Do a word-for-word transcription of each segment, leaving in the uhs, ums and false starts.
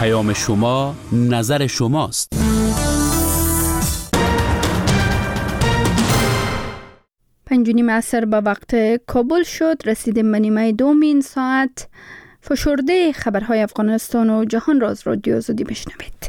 پیام شما نظر شماست. پنج و نیم عصر به وقت کابل شد. رسیدیم به نیمه دومین ساعت. فشرده خبرهای افغانستان و جهان را از رادیو آزادی بشنوید.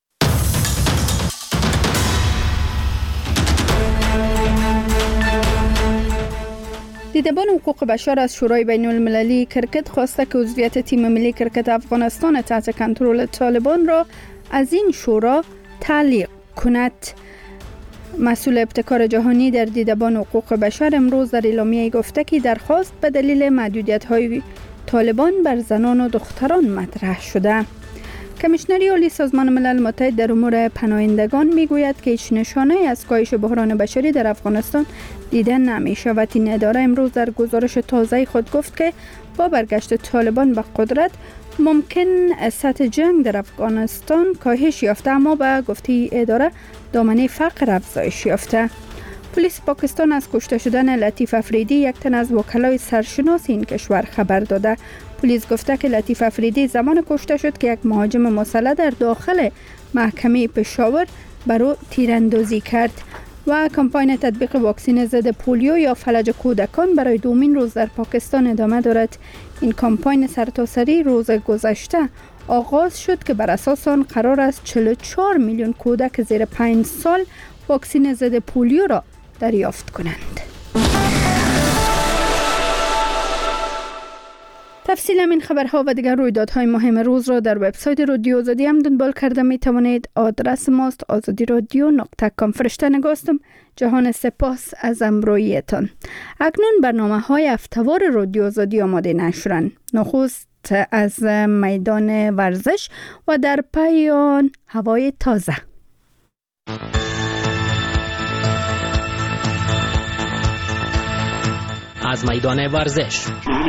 دیدبان حقوق بشر از شورای بین المللی کرکت خواسته که عضویت تیم ملی کرکت افغانستان تحت کنترل طالبان را از این شورا تعلیق کند. مسئول ابتکار جهانی در دیدبان حقوق بشر امروز در اعلامیه گفته که درخواست به دلیل محدودیت‌های طالبان بر زنان و دختران مطرح شده. کمیشنری عالی سازمان ملل متحد در امور پناهندگان میگوید که هیچ نشانه از کاهش بحران بشری در افغانستان دیده نمی شود. این اداره امروز در گزارش تازه خود گفت که با برگشت طالبان به قدرت ممکن سطح جنگ در افغانستان کاهش یافته، اما به گفته اداره دامنه فقر افزایش یافته. پلیس پاکستان از کشته شدن لطیف افریدی، یک تن از وکلای سرشناس این کشور، خبر داده. پلیس گفته که لطیف افریدی زمان کشته شد که یک مهاجم مسلح در داخل محکمه پشاور برو تیراندازی کرد. و کمپاین تطبیق واکسن ضد پولیو یا فلج کودکان برای دومین روز در پاکستان ادامه دارد. این کمپاین سرتاسری روز گذشته آغاز شد که بر اساس آن قرار است چهل و چهار میلیون کودک زیر پنج سال واکسن ضد پولیو را دریافت کنند. تفصیل این خبرها و دیگر رویدادهای مهم روز را در وبسایت رادیو آزادی هم دنبال کرده می توانید. آدرس ماست آزادی رادیو نقطه کام. فرشته نگاستم. جهان سپاس از همراهیتان. اکنون برنامه های هفته‌وار رادیو آزادی آماده نشرن. نخست از میدان ورزش و در پی آن هوای تازه. از میدان ورزش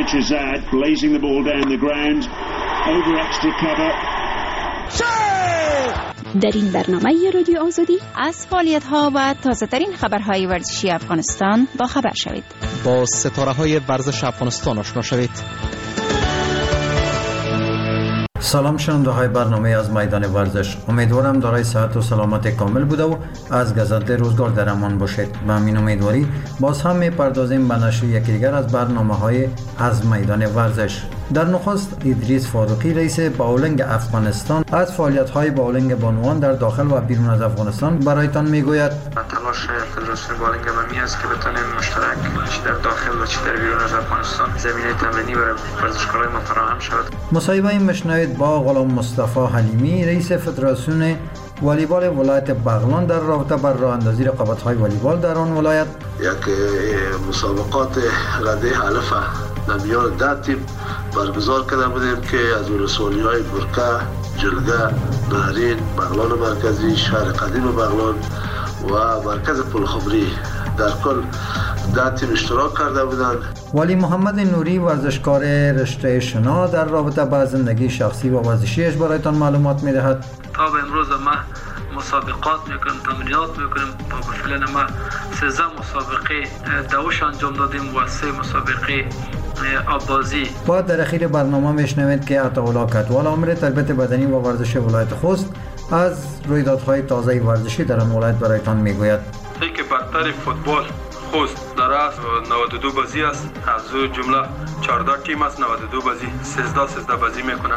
در این برنامه رادیو آزادی از فعالیت‌ها و تازه‌ترین خبرهای ورزشی افغانستان با خبر شوید. با ستاره‌های ورزش افغانستان آشنا شوید. سلام شنونده های برنامه از میدان ورزش. امیدوارم دارای صحت و سلامت کامل بوده و از گذشته روزگار در امان باشید. با همین امیدواری باز هم میپردازیم به نشر یکی دیگر از برنامه های از میدان ورزش. در نخست ادریس فاروقی رئیس باولنگ افغانستان از فعالیت های باولنگ بانوان در داخل و بیرون از افغانستان برایتان میگوید. تلاش فدراسیون باولنگ بامی است که بتونیم مشترک چه در داخل و چه در بیرون از افغانستان زمینه تمرینی برای ورزشکارای ما فراهم شود. مصاحبه مشنوید با غلام مصطفی حلیمی رئیس فدراسیون والیبال ولایت بغلان در رابطه با راه اندازی رقابت‌های والیبال در آن ولایت. یک مسابقات رده علفه در میان ده تیم برگزار کرده بودیم که از ولسوالی‌های برکه، جلگه، نهرین، بغلان مرکزی، شهر قدیم بغلان و مرکز پلخمری در کل ده تیم اشتراک کرده بودند. ولی محمد نوری ورزشکار رشته شنا در رابطه با زندگی شخصی و ورزشیش برایتان معلومات می‌دهد. تا به امروز ما مسابقات میکنیم، تمرینات میکنیم. تا به فعلا ما سیزده مسابقه دوش انجام دادیم و سه مسابقه آبازی. با در اخیر برنامه میشنوید که عطاالله کدوال امر تربیت بدنی و ورزش ولایت خوست از رویدادهای تازه ورزشی در آن ولایت برایتان میگوید. ای که برتر فوتبال خوست در است نود و دو بازی است، از او جمله چهارده تیم است، نود و دو بازی سیزده سیزده بازی میکنند.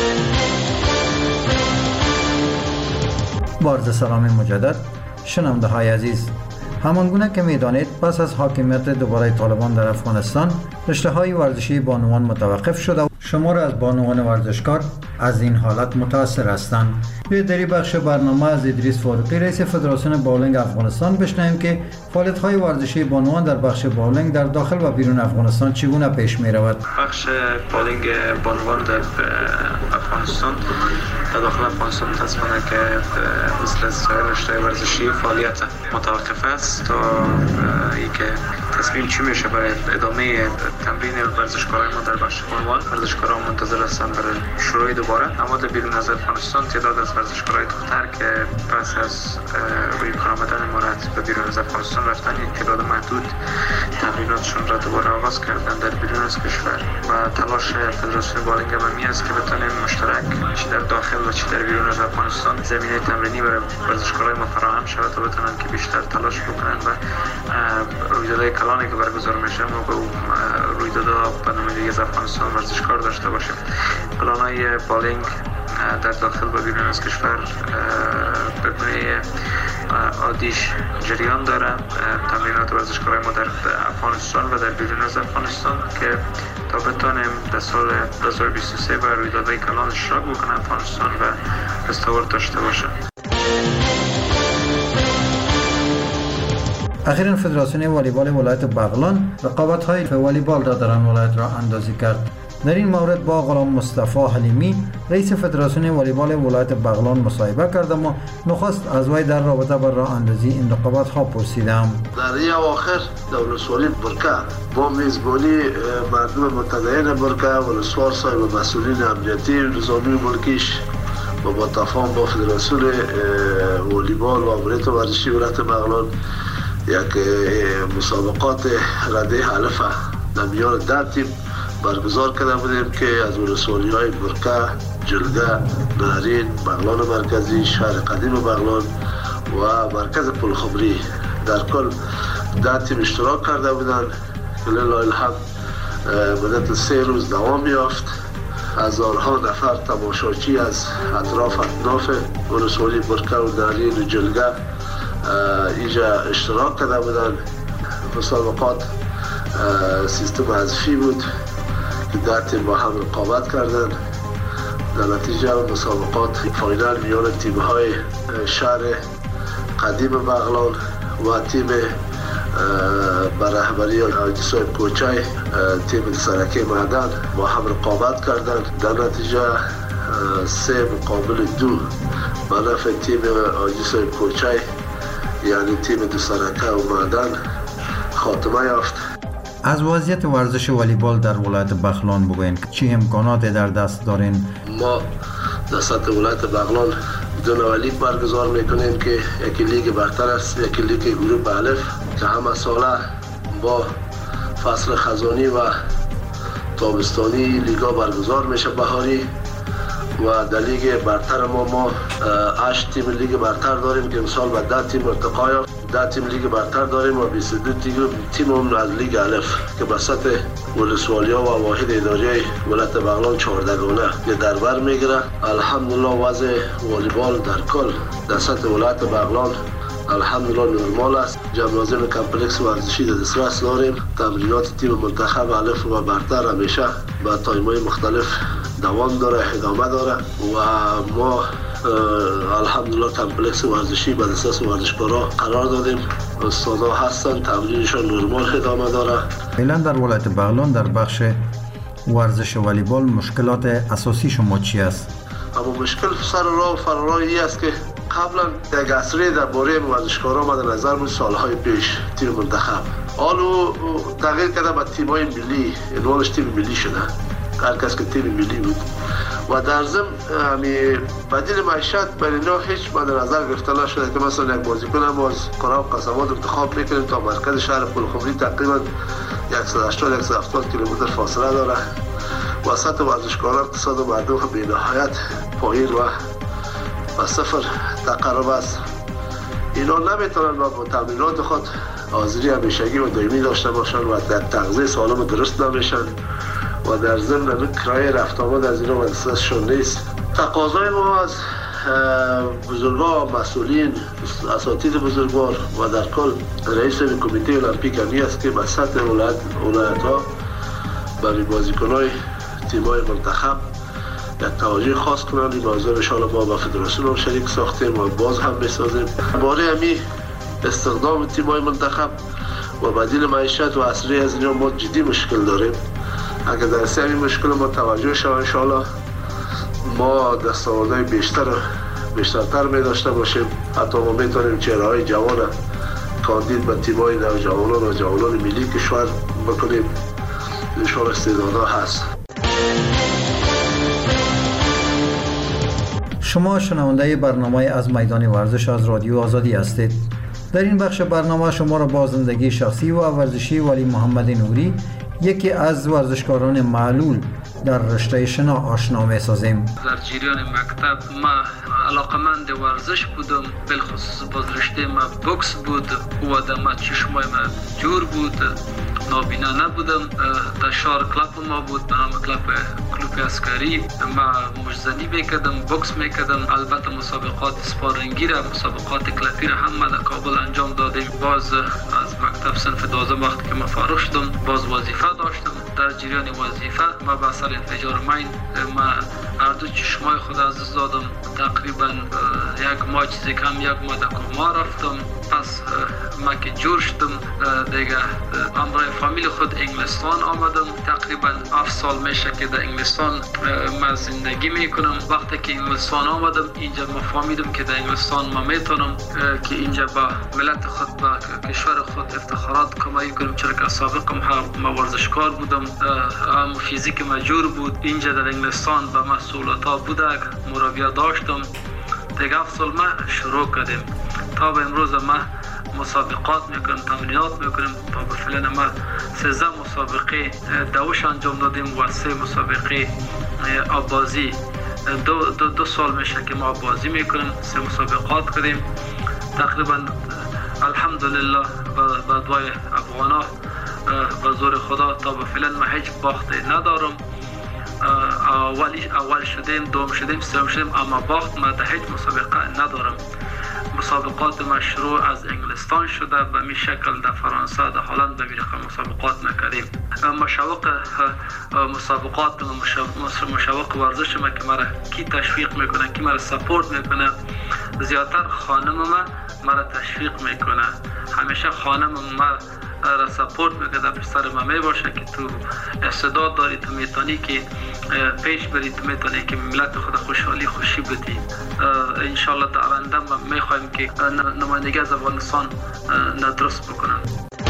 بارز سلام مجدد شنونده های عزیز. همانگونه که میدانید پس از حاکمیت دوباره طالبان در افغانستان رشته های ورزشی بانوان متوقف شده و شمار از بانوان ورزشکار از این حالت متاثر هستند. به دری بخش برنامه از ادریس فاروقی رئیس فدراسیون باولنگ افغانستان بشنویم که فعالیت های ورزشی بانوان در بخش باولنگ در داخل و بیرون افغانستان چگونه پیش می رود. بخش باولنگ بانوان در افغانستان در داخل افغانستان متاسفانه که مثل از سایر رشته ورزشی فعالیت متوقف است تا اینکه تصمیم چی میشه برای ادامه تمرین ورزشکارای ما در بخش بانوان. ورزشکاران منتظر هستند برای شروع دوباره، اما در بیرون از افغانستان تعداد از ورزشکارای دختر که پس از روی کار آمدن امارات به بیرون از افغانستان رفتن این تعداد محدود تمریناتشون را دوباره آغاز کردن در بیرون از کشور و تلاش فدراسیون باولنگ بامی است که بتونیم مشترک چی در داخل و چی در بیرون از افغانستان زمینه تمرینی برای ورزشکارای ما فراهم شود تا بتونن که بیشتر تلاش بکنن و رویدادهای کلانی که برگزار میشه ما به رویدادها به نام لیگ از افغانستان ورزشکار داشته باشیم. پلانای بالینگ در داخل و بیرون از کشور به گونه عادیش جریان داره. تمرینات ورزشکارای ما در افغانستان و در بیرون از افغانستان که تا بتونیم در سال دو هزار و بیست و سه بر رویدادهای کلان اشتراک بکنه افغانستان و دستاورد داشته باشه. اخیراً فدراسیون والیبال ولایت بغلان رقابت‌های والیبال را در آن ولایت را اندازی کرد. در این مورد با غلام مصطفی حلیمی رئیس فدراسیون والیبال ولایت بغلان مصاحبه کردم و نخست از وی در رابطه با راه اندازی این رقابت‌ها پرسیدم. در این اواخر در ولسوالی برکه با میزبانی مردم متدین برکه ولسوال صاحب مسئولین امنیتی نظامی ملکیش و با تفاهم با فدراسیون والیبال و امنیت ورزشی ولایت بغلان یک مسابقات رده الف در میان ده تیم برگزار کرده بودیم که از ولسوالی های برکه، جلگه، نهرین، بغلان مرکزی، شهر قدیم بغلان و مرکز پلخمری در کل ده تیم اشتراک کرده بودند که لله الحمد مدت سه روز دوام یافت. هزارها نفر تماشاچی از اطراف اطراف ولسوالی برکه و نهرین و جلگه اینجا اشتراک کرده بودند. مسابقات سیستم حذفی بود که ده تیم با هم رقابت کردن. در نتیجه مسابقات فاینال میان تیم های شهر قدیم بغلان و تیم به رهبری حاجی صاحب کوچای تیم سرکی معدن با هم رقابت کردن. در نتیجه سه مقابل دو به نفع تیم حاجی صاحب کوچای یعنی تیم دو سرکه و معدن خاتمه یافت. از وضعیت ورزش والیبال در ولایت بغلان بگوین که چه امکاناتی در دست دارین؟ ما در سطح ولایت بغلان دو نوع لیگ برگزار میکنیم که یکی لیگ برتر است، یکی لیگ گروه الف که همه ساله با فصل خزانی و تابستانی لیگا برگزار میشه بهاری. و در لیگ برتر ما ما هشت تیم لیگ برتر داریم که امسال به ده تیم ارتقا یافت. ده تیم لیگ برتر داریم و بیست و دو تیم هم از لیگ الف که به سطح ولسوالی‌ها و واحد اداری ولایت بغلان چهاردگانه که در بر میگیره. الحمدلله وضع والیبال در کل در سطح ولایت بغلان الحمدلله نرمال است. جمنازیم کمپلکس ورزشی در دسترس داریم. تمرینات تیم منتخب الف و برتر همیشه با تایم‌های مختلف دوام داره، ادامه داره و ما الحمدلله کمپلکس ورزشی به دسترس ورزشکارا قرار دادیم. استادا هستن، تمرینشان نرمال ادامه داره. فعلا در ولایت بغلان در بخش ورزش والیبال مشکلات اساسی شما چی است؟ اما مشکل سر راه و فرارای است که قبلا یک عصری در باره ورزشکارا مد نظر بود سالهای پیش تیم منتخب حالو تغییر کرده به تیم‌های ملی، عنوانش تیم ملی شده. هر کس که تیم ملی بود و در ضمن همی بدیل معیشت برای اینا هیچ مد نظر گرفته نشده که مثلا یک بازیکن هم از قرار و قصبات انتخاب میکنیم تا مرکز شهر پلخمری تقریبا صد و هشتاد صد و هفتاد کیلومتر فاصله داره. وسط ورزشکاران اقتصاد مردم هم بی نهایت پایین و و صفر تقرب است. اینا نمیتونن با تمرینات خود حاضری همیشگی و دائمی داشته باشن و در تغذیه سالم درست نمیشن و در ضمن کرایه رفت آمد از اینا دستشون نیست. تقاضای ما از بزرگان مسئولین اساتید بزرگوار و در کل رئیس کمیته المپیک همی است که به سطح ولایت ها برای بازیکنای تیمای منتخب یک توجه خاص کنند. این موضوع انشاءالله ما با فدراسیون هم شریک ساختیم و باز هم بسازیم. باره همی استخدام تیمای منتخب و بدیل معیشت و عصری از اینا ما جدی مشکل داریم. اگر در سه این مشکل ما توجه شد انشاءالله ما دستاوردهای بیشتر بیشترتر می داشته باشیم. حتی ما میتونیم چهره‌های جوان کاندید به تیم‌های نوجوانان و جوانان ملی کشور بکنیم. انشاءالله استعدادها هست. شما شنونده برنامه از میدان ورزش از رادیو آزادی هستید. در این بخش برنامه شما را با زندگی شخصی و ورزشی ولی محمد نوری، یکی از ورزشکاران معلول در رشته شنا آشنا می سازیم. در جریان مکتب ما علاقمند ورزش بودم، بالخصوص باز رشته ما بوکس بود و در ما چشمای ما جور بود، نابینا نبودم. در شهر کلاب ما بود به نام کلاب کلوب اسکری. ما مجزنی میکردم، بوکس میکردم. البته مسابقات سپارینگی را، مسابقات کلپی را هم ما در کابل انجام دادیم. باز از مکتب صنف دوازدهم وقتی که ما فارغ شدم باز وظیفه داشتم. در جریان وظیفه ما به اثر انفجار مین ما هر دو چشمای خود از دست دادم. تقریبا یک ماه چیزی کم یک ماه در کما رفتم. پس ما که جور شدم دیگه همراه فامیل خود انگلستان آمدم. تقریبا هفت سال میشه که در انگلستان ما زندگی میکنم. وقتی که انگلستان آمدم اینجا ما فهمیدم که در انگلستان ما میتونم که اینجا با ملت خود با کشور خود افتخارات کمایی کنم، چرا که سابقا ما ورزشکار بودم. هم فیزیک ما جور بود. اینجا در انگلستان با مسئولیت ها بوده، مربی داشتم. دیگه هفت سال ما شروع کردیم تا به امروز ما مسابقات میکنیم، تمرینات میکنیم. تا به فعلا ما سیزده مسابقه دوش انجام دادیم و سه مسابقه آبازی. دو, دو, دو سال میشه که ما آبازی میکنیم، سه مسابقات کردیم. تقریبا الحمدلله با دعای افغانا با زور خدا تا به فعلا ما هیچ باختی ندارم. اولی اول شدیم، دوم شدیم، سوم شدیم، اما باخت ما در هیچ مسابقه ندارم. مسابقات ما شروع از انگلستان شده به می شکل در فرانسه، در هلند، در امریکا مسابقات نکردیم. مشوق مسابقات و مشوق ورزش ما که مرا کی تشویق میکنه، کی مرا سپورت میکنه، زیادتر خانم ما مرا تشویق میکنه. همیشه خانم ما را سپورت میکنه، پسر ما میباشه که تو استعداد داری، تو میتونی که پیش بری، تو میتونی که ملت خود خوشحالی خوشی بدی. انشالله در آینده ما میخوایم که نمایندگی از افغانستان ندرست بکنن.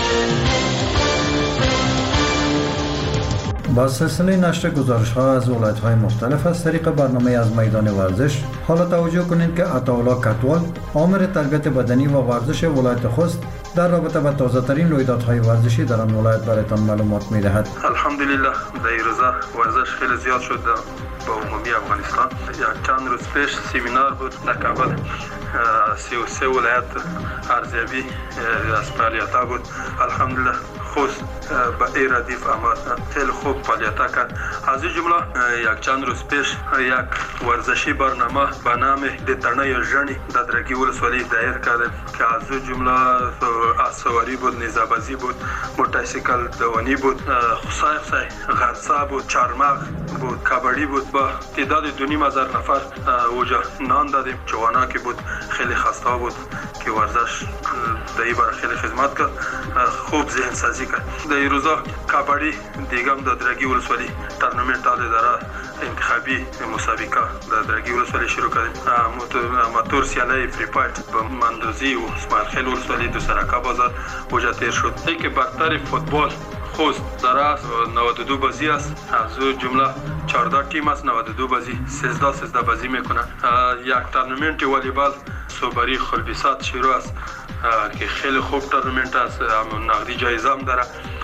با سلسله نشر گزارش ها از ولایت های مختلف از طریق برنامه از میدان ورزش، حالا توجه کنید که عطاالله کتوال، آمر تربیت بدنی و ورزش ولایت خوست، در رابطه با تازه ترین رویدادهای ورزشی در آن ولایت برایتان معلومات می‌دهد. الحمدلله در این روزا ورزش خیلی زیاد شد با عمومی افغانستان. یک چند روز پیش سمینار بود در کابل، سی و سه ولایت ارزیابی از فعالیت‌ها بود. الحمدلله خوست با این ردیف اما خیلی خوب فعالیت کرد. از این جمله یک چند روز پیش یک ورزشی برنامه به نام دترنه ژنی در درگی ولسوالی دایر کردیم که از این جمله اسواری بود، نیزه‌بازی بود، موتورسیکل دوانی بود، خصای خصای غرسا بود، چارمغ بود، کبڈی بود. با تعداد دو نیم هزار نفر اوجا نان دادیم. جوانا که بود خیلی خسته بود که ورزش در این باره خیلی خدمت کرد، خوب ذهن سازی کرد. در این روزا کبڈی دیگه هم در درگی ولسوالی تورنمنت داره انتخابی مسابقه در درگی ولسوالی شروع کردیم. اماتور سیالی فری فایت با مندوزی و اسماعیل خیل ولسوالی دو سرکا بازار اوجا تیر شد. اینکه برتر فوتبال خوست در نود و دو بازی است، از اون جمله چهارده تیم است، نود و دو بازی سیزده سیزده بازی میکنن. یک تورنمنت والیبال صوبری خلبیسات شروع است که خیلی خوب تورنمنت است، نقدی جایزه هم داره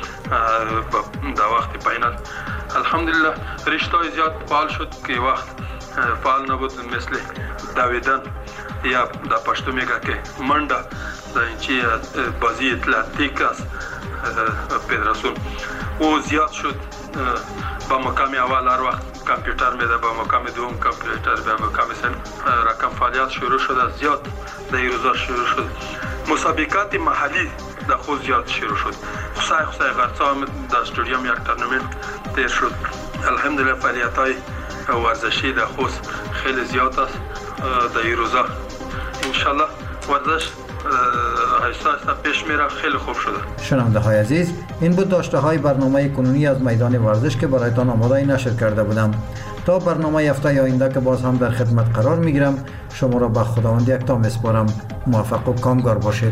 در وقت فاینال. الحمدلله رشته‌های زیاد فعال شد که وقت فعال نبود، مثل دویدن یا در پشتو میگه که منډه در اینچی بازی اتلتیک است فدراسیون او زیاد شد. با مقام اول هر وقت کامپیوتر میده، با مقام دوم کامپیوتر، با مقام سوم رقم فعالیت شروع شد، زیاد در این روزا شروع شد. مسابقات محلی در خود زیاد شروع شد. خصای خصای غرسا هم در استادیوم یک تورنمنت تیر شد. الحمدلله فعالیت های ورزشی در خود خیلی زیاد است در این روزا. انشالله ورزش آهسته آهسته پیش میره، خیلی خوب شده. شنونده های عزیز، این بود داشته های برنامه کنونی از میدان ورزش که برایتان آماده نشر کرده بودم. تا برنامه هفته آینده که باز هم در خدمت قرار میگیرم، شما را به خداوند یکتا میسپارم. موفق و کامگار باشید.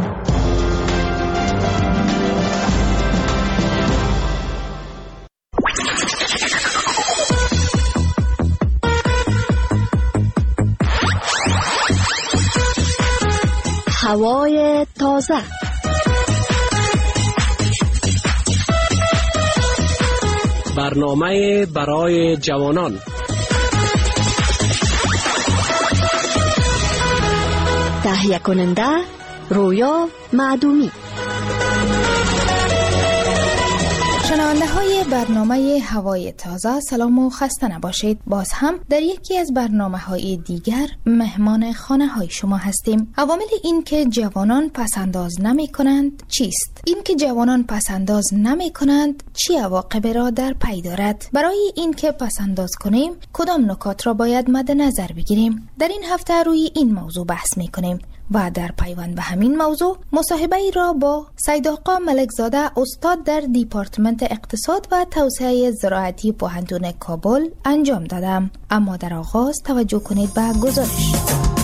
هوای تازه. برنامه برای جوانان. تهیه کننده رویا معدومی. شنونده های برنامه هوای تازه، سلام و خسته نباشید. باز هم در یکی از برنامه های دیگر مهمان خانه های شما هستیم. عوامل این که جوانان پسنداز نمی کنند چیست؟ این که جوانان پسنداز نمی کنند چی عواقب را در پی دارد؟ برای این که پسنداز کنیم کدام نکات را باید مد نظر بگیریم؟ در این هفته روی این موضوع بحث می کنیم و در پیوند به همین موضوع مصاحبه ای را با سید آقا ملکزاده، استاد در دیپارتمنت اقتصاد و توسعه زراعتی پوهنتون کابل انجام دادم. اما در آغاز توجه کنید به گزارش.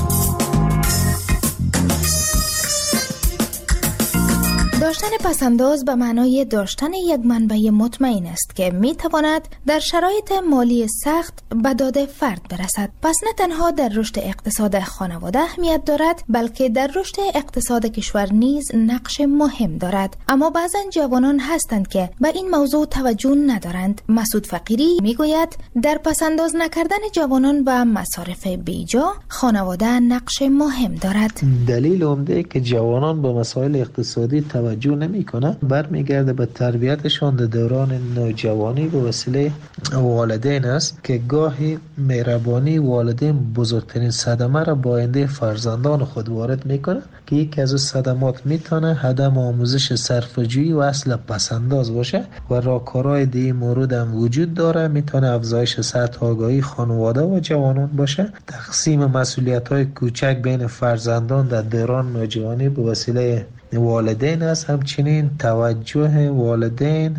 داشتن پسنداز به معنای داشتن یک منبع مطمئن است که می تواند در شرایط مالی سخت به داد فرد برسد. پس نه تنها در رشد اقتصاد خانواده اهمیت دارد، بلکه در رشد اقتصاد کشور نیز نقش مهم دارد. اما بعضا جوانان هستند که به این موضوع توجه ندارند. مسعود فقیری می گوید در پسنداز نکردن جوانان و مصارف بیجا خانواده نقش مهم دارد. دلیل عمده که جوانان به مسائل اقتصادی توجه نمی کنه برمیگرده به تربیتشان در دوران نوجوانی به وسیله والدین است که گاهی مهربانی والدین بزرگترین صدمه را با آینده فرزندان خود وارد میکنه که یکی از صدمات میتونه عدم آموزش صرفه‌جویی و اصل پسنداز باشه و راهکارهای دیگه مورد هم وجود داره. میتونه افزایش سطح آگاهی خانواده و جوانان باشه، تقسیم مسئولیت‌های کوچک بین فرزندان در دوران نوجوانی به وسیله والدین است، همچنین توجه والدین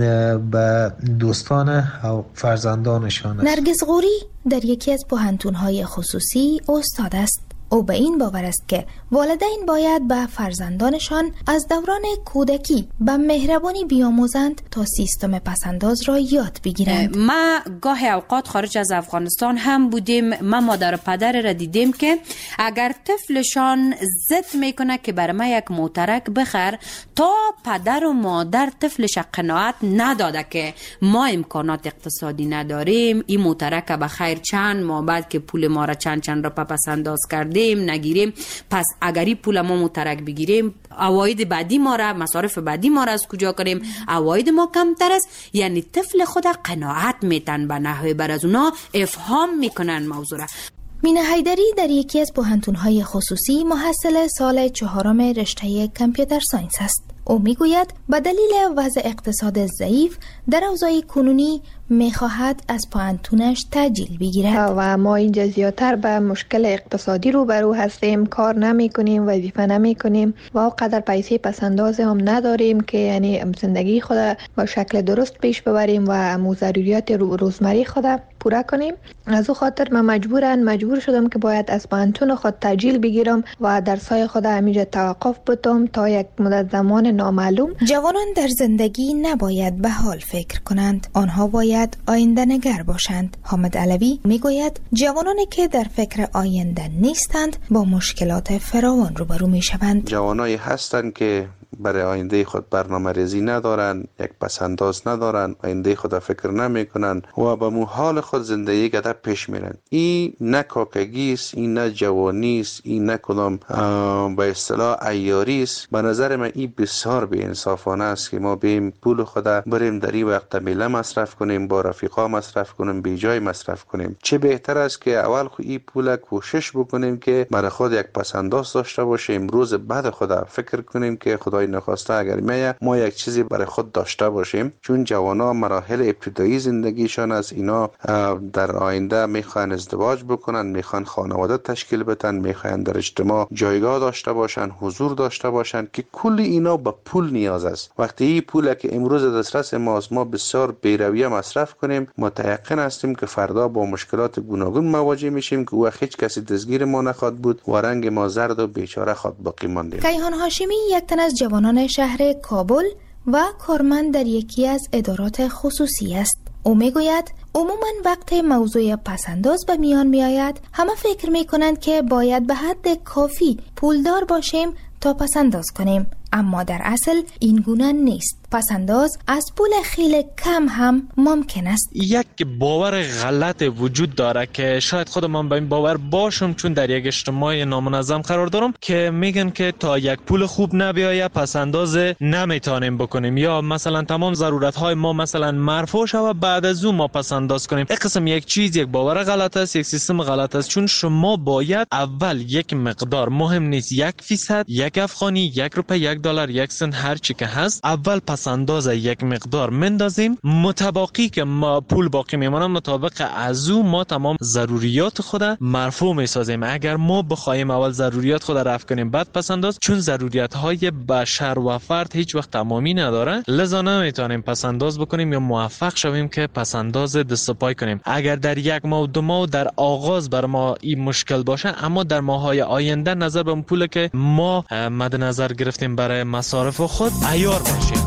به دوستان و فرزندانشان است. نرگس غوری در یکی از پوهنتون‌های خصوصی استاد است. او به این باور است که والدین باید به فرزندانشان از دوران کودکی به مهربانی بیاموزند تا سیستم پسنداز را یاد بگیرند. ما گاهی اوقات خارج از افغانستان هم بودیم، ما مادر و پدر را دیدیم که اگر طفلشان ضد میکنه که برای ما یک موترک بخر، تا پدر و مادر طفلش قناعت نداده که ما امکانات اقتصادی نداریم، این موترک به خیر چند ماه بعد که پول ما را چند چند را پسنداز کردیم نگیریم، پس اگری پول ما مترک بگیریم، عواید بعدی ما را، مصارف بعدی ما را از کجا کنیم؟ عواید ما کمتر است. یعنی طفل خود قناعت میتن به نحوه بر از اونا افهام میکنن موضوع را. مینه حیدری در یکی از پوهنتون‌های خصوصی محصل سال چهارم رشته کامپیوتر ساینس است. او میگوید به دلیل وضع اقتصاد ضعیف در اوضاع کنونی میخواهد از پوهنتونش تأجیل بگیرد و ما اینجا زیادتر به مشکل اقتصادی روبرو هستیم، کار نمی کنیم، وظیفه نمی کنیم و اونقدر پیسه پسنداز هم نداریم که یعنی زندگی خود با شکل درست پیش ببریم و مو ضروریات روزمره خود پورا کنیم. از او خاطر من مجبورن مجبور شدم که باید از پوهنتون خود تأجیل بگیرم و درسای خود همینجا توقف بدم تا یک مدت زمان نامعلوم. جوانان در زندگی نباید به حال فکر کنند، آنها باید آینده نگر باشند. حامد علوی میگوید جوانانی که در فکر آینده نیستند با مشکلات فراوان روبرو میشوند. جوانایی هستند که برای آینده خود برنامه ریزی ندارن، یک پسنداز ندارن، آینده خود فکر نمی کنن و به مو حال خود زندگی گده پیش میرن. این نه کاکگی است، این نه جوانی است، این نه کدام به اصطلاح عیاری است. به نظر من این بسیار بی انصافانه است که ما بیم پول خود بریم در این وقت میله مصرف کنیم، با رفیقا مصرف کنیم، بی جای مصرف کنیم. چه بهتر است که اول خود این پول کوشش بکنیم که برای خود یک پسنداز داشته باشیم، روز بعد خود فکر کنیم که خدای نخواسته اگر میه ما یک چیزی برای خود داشته باشیم. چون جوانا مراحل ابتدایی زندگیشان از اینا در آینده میخوان ازدواج بکنن، میخوان خانواده تشکیل بدن، میخوان در اجتماع جایگاه داشته باشن، حضور داشته باشن که کل اینا به پول نیاز است. وقتی این پول که امروز دسترس ماست ما بسیار بی‌رویه مصرف کنیم، متيقن هستیم که فردا با مشکلات گوناگون مواجه میشیم که او هیچ کسی دستگیر ما نخواد بود و رنگ ما زرد و بیچاره خود باقی ماندیم. کیهان هاشمی یک تن از جوانان شهر کابل و کارمند در یکی از ادارات خصوصی است. او میگوید عموما وقت موضوع پسنداز به میان می آید همه فکر می کنند که باید به حد کافی پولدار باشیم تا پسنداز کنیم، اما در اصل این گونه نیست. پسنداز از پول خیلی کم هم ممکن است. یک باور غلط وجود داره که شاید خود من به این باور باشم، چون در یک اجتماع نامنظم قرار دارم که میگن که تا یک پول خوب نبیایه پسنداز نمیتونیم بکنیم، یا مثلا تمام ضرورت های ما مثلا مرفوع شود بعد از اون ما پسنداز کنیم. این قسم یک چیز یک باور غلط است، یک سیستم غلط است، چون شما باید اول یک مقدار، مهم نیست یک فیصد، یک افغانی، یک روپیه، یک دلار، یک سنت، هر چی که هست، اول پسنداز یک مقدار مندازیم، متباقی که ما پول باقی میمونه مطابق از او ما تمام ضروریات خود مرفوع میسازیم. اگر ما بخوایم اول ضروریات خود رفع کنیم بعد پسنداز، چون ضروریات های بشر و فرد هیچ وقت تمامی نداره، لذا نمیتونیم پسنداز بکنیم یا موفق شویم که پسنداز دست و پای کنیم. اگر در یک ماه و دو ماه در آغاز بر ما این مشکل باشه، اما در ماهای آینده نظر به پول که ما مد نظر گرفتیم برای مصارف خود عیار باشیم.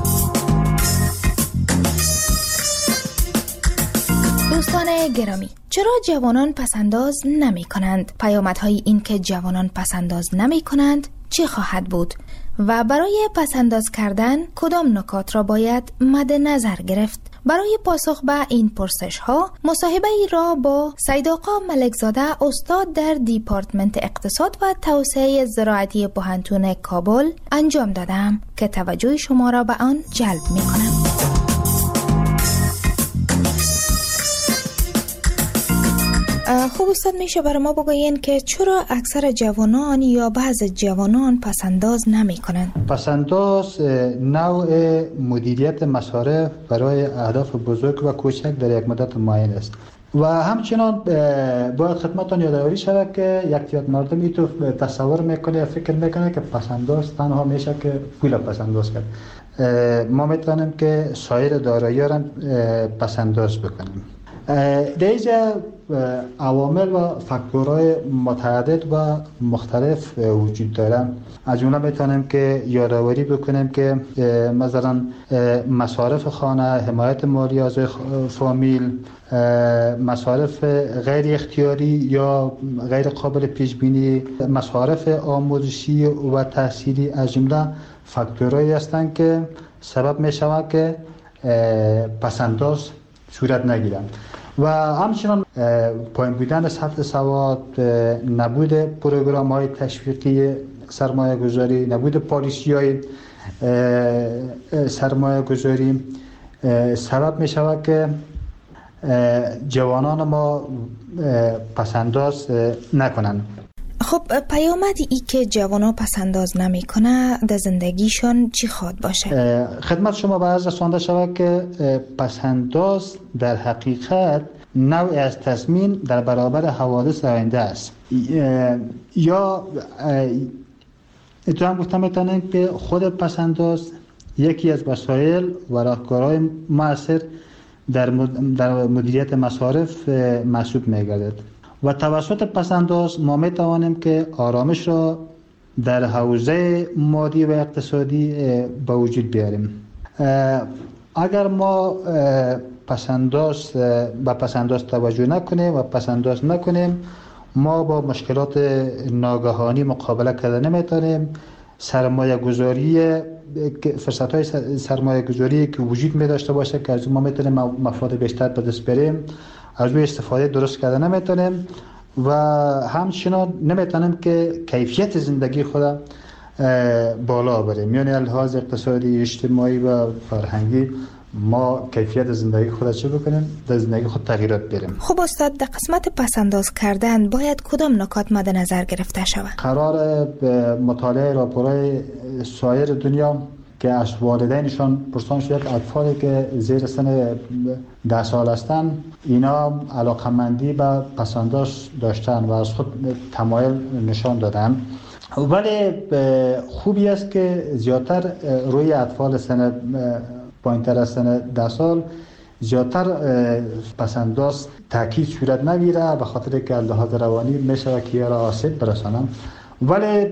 دوستان گرامی، چرا جوانان پسنداز نمی کنند؟ پیامدهای این که جوانان پسنداز نمی کنند چه خواهد بود؟ و برای پسنداز کردن کدام نکات را باید مد نظر گرفت؟ برای پاسخ به این پرسش ها مصاحبه ای را با سید آقا ملکزاده، استاد در دیپارتمنت اقتصاد و توسعه زراعتی پوهنتون کابل انجام دادم که توجه شما را به آن جلب می کنم. خوب استاد، میشه برای ما بگوین که چرا اکثر جوانان یا بعض جوانان پسنداز نمی کنند؟ پسنداز نوع مدیریت مصارف برای اهداف بزرگ و کوچک در یک مدت معین است و همچنان باید خدمتتان یادآوری شود که یک مردم اینطور تصور میکنه، فکر میکنه که پسنداز تنها میشه که پول پسنداز کرد. ما میتونیم که سایر دارایی‌ها را پسنداز بکنیم. در اینجا عوامل و فاکتورهای متعدد و مختلف وجود دارن. از جمله میتونیم که یادآوری بکنیم که مثلا مصارف خانه، حمایت مالی از فامیل، مصارف غیر اختیاری یا غیر قابل پیش بینی، مصارف آموزشی و تحصیلی از جمله فاکتورهایی هستند که سبب میشود که پسنداز صورت نگیرند. و همچنان پایین بودن سطح سواد، نبود پروگرام های تشویقی سرمایه گذاری، نبود پالیسی های سرمایه گذاری سبب می شود که جوانان ما پسنداز نکنند. خب پیامد ای که جوانا پسنداز نمی کنه در زندگیشان چی خواد باشه؟ خدمت شما به عرض رسانده شود که پسنداز در حقیقت نوعی از تضمین در برابر حوادث آینده است. یا اتفاقا گفتم میتونیم که خود پسنداز یکی از وسایل و راهکارهای مؤثر در مدیریت مصارف محسوب میگردد و توسط پسنداز ما میتوانیم که آرامش را در حوزه مادی و اقتصادی به وجود بیاریم. اگر ما پسنداز به پسنداز توجه نکنیم و پسنداز نکنیم، ما با مشکلات ناگهانی مقابله کردن نمیتونیم. سرمایه گذاری، فرصت های سرمایه گذاری که وجود می داشته باشه که از ما میتونیم مفاد بیشتر به دست بریم، از روی استفاده درست کردن نمیتونیم و همچنان نمیتونیم که کیفیت زندگی خود بالا بریم. یعنی لحاظ اقتصادی، اجتماعی و فرهنگی ما کیفیت زندگی خود چه بکنیم؟ در زندگی خود تغییرات بریم. خب استاد، در قسمت پسنداز کردن باید کدام نکات مد نظر گرفته شود؟ قرار مطالعه راپورهای سایر دنیا که از والدینشان پرسان شد اطفالی که زیر سن ده سال هستند اینا علاقمندی به پسنداز داشتن و از خود تمایل نشان دادن، ولی خوبی است که زیادتر روی اطفال سن پایین‌تر از سن ده سال زیادتر پسنداز تاکید صورت نگیره به خاطر که لحاظ روانی میشه که را آسیب برسانن، ولی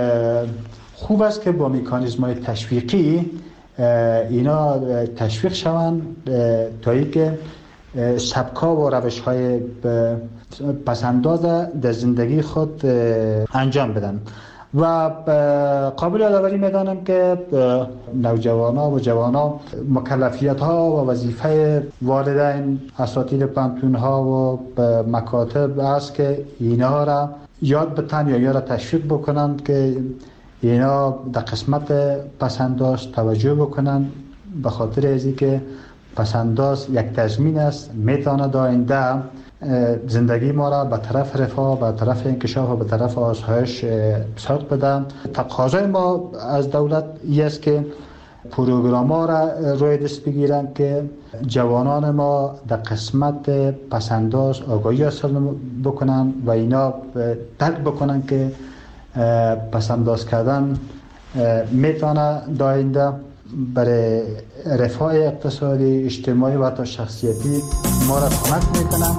خوب است که با مکانیزم‌های تشویقی اینا تشویق شوند تا اینکه سبک‌ها و روش‌های پسنداز در زندگی خود انجام بدن. و قابل یادآوری میدانم که نوجوانا و جوانا مکلفیت ها و وظیفه والدین، اساتید پانتون ها و مکاتب است که اینا را یاد بتن یا یا را تشویق بکنند که اینا در قسمت پسنداز توجه بکنند، به خاطر ازی که پسنداز یک تضمین است میتونه در آینده زندگی ما را به طرف رفاه، به طرف انکشاف و به طرف آسایش سوق بده. تقاضای ما از دولت این است که پروگرام ها را روی دست بگیرن که جوانان ما در قسمت پسنداز آگاهی حاصل بکنن و اینا درک بکنن که پسنداز کردن میتونه در آینده برای رفاه اقتصادی، اجتماعی و حتی شخصیتی ما را کمک میکنن.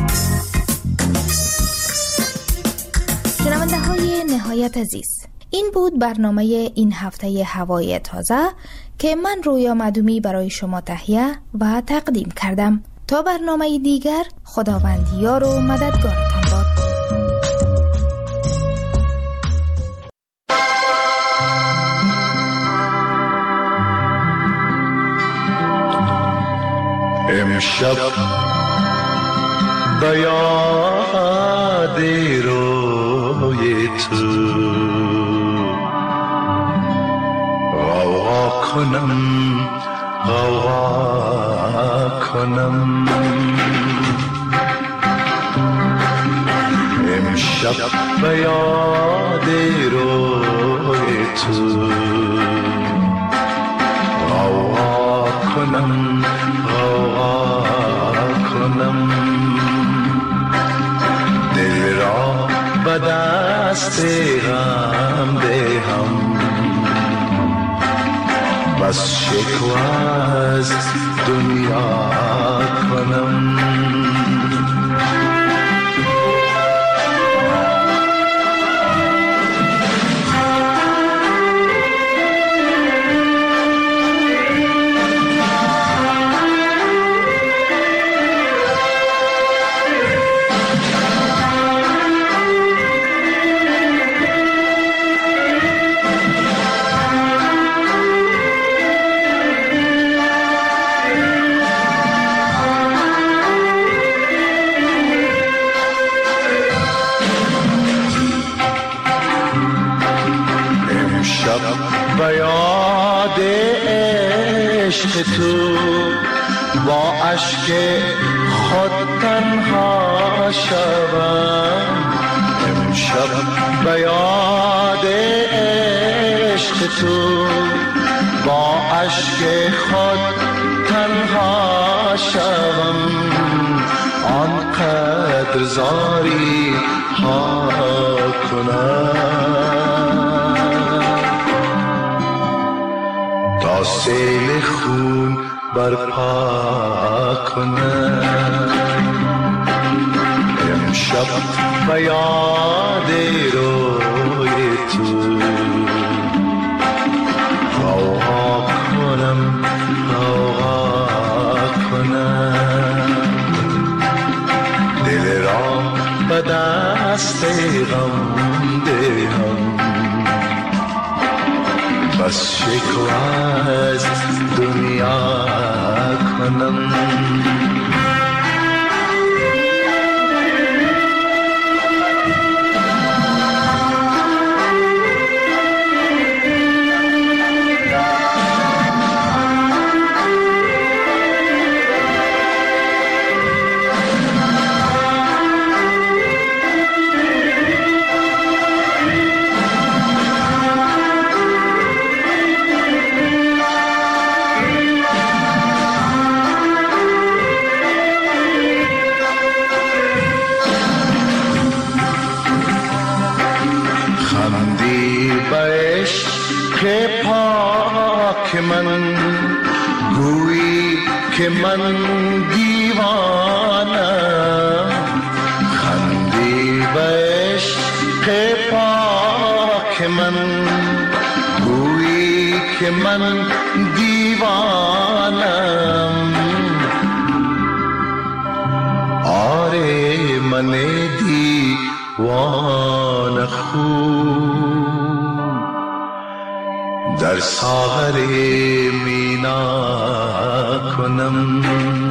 شنونده های نهایت عزیز، این بود برنامه این هفته هوای تازه که من رویا معدومی برای شما تهیه و تقدیم کردم. تا برنامه دیگر، خداوند یار و مددگارتان باد. امشب به یاد روی تو غوغا کنم غوغا کنم امشب به یاد روی تو غوغا کنم غوغا کنم دل را به دست غم دهم بس شکوه از دنیا کنم به یاد عشق تو با اشک خود تنها شوم امشب به یاد عشق تو با اشک خود تنها شوم آنقدر زاری ها کنم تا سیل خون برپا کنم امشب به یاد روی تو غوغا کنم غوغا کنم دل را به دست غم دهم بس شکوه از دنیا کنم که من گویی که من دیوانم خندی به عشق پاک من گویی که من دیوانم آره من دیوانه خوب در ساغر مینا کنم.